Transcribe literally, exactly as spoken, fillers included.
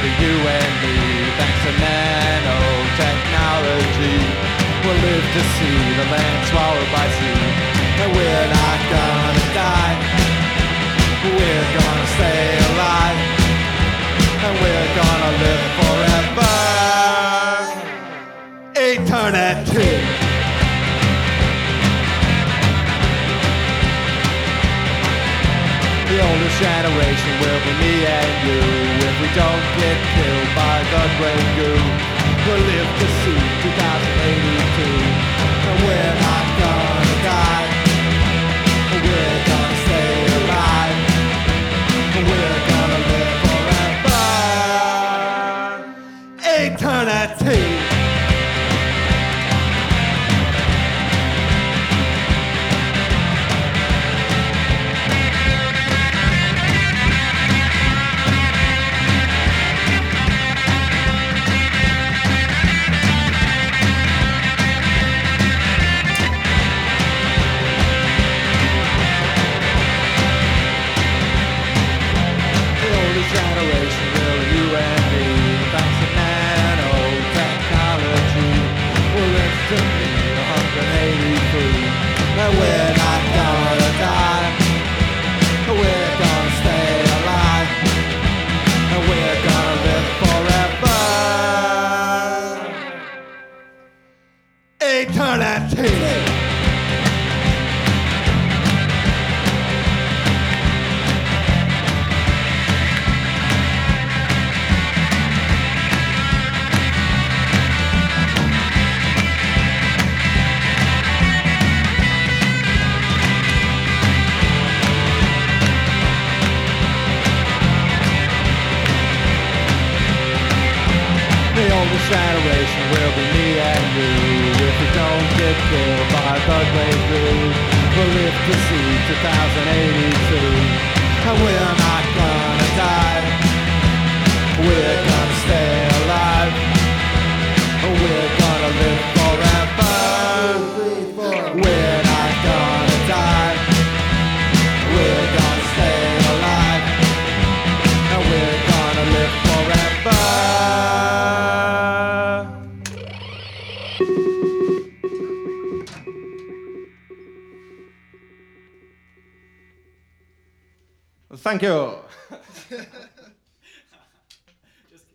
be you and me. Thanks to nanotechnology, we'll live to see the land swallowed by sea. And we're not gonna die, we're gonna stay alive, and we're gonna live forever. Eternity. The oldest generation will be me and you. If we don't get killed by the great goo, we'll live to see two thousand eighty-two. And we're not gonna die, we're gonna stay alive, and we're gonna live forever. Eternity. Generation will you and me. Thanks to nanotechnology, we'll live to be one hundred eighty-three. And we're not gonna die, we're gonna stay alive, and we're gonna live forever. Eternity. The oldest generation will be me and you. If we don't get killed by the great goo, we'll live to see two thousand eighty-two. And we're not gonna die, we're gonna stay alive, we're gonna live forever. We're not gonna die, we're gonna stay alive, and we're gonna live forever. Thank you.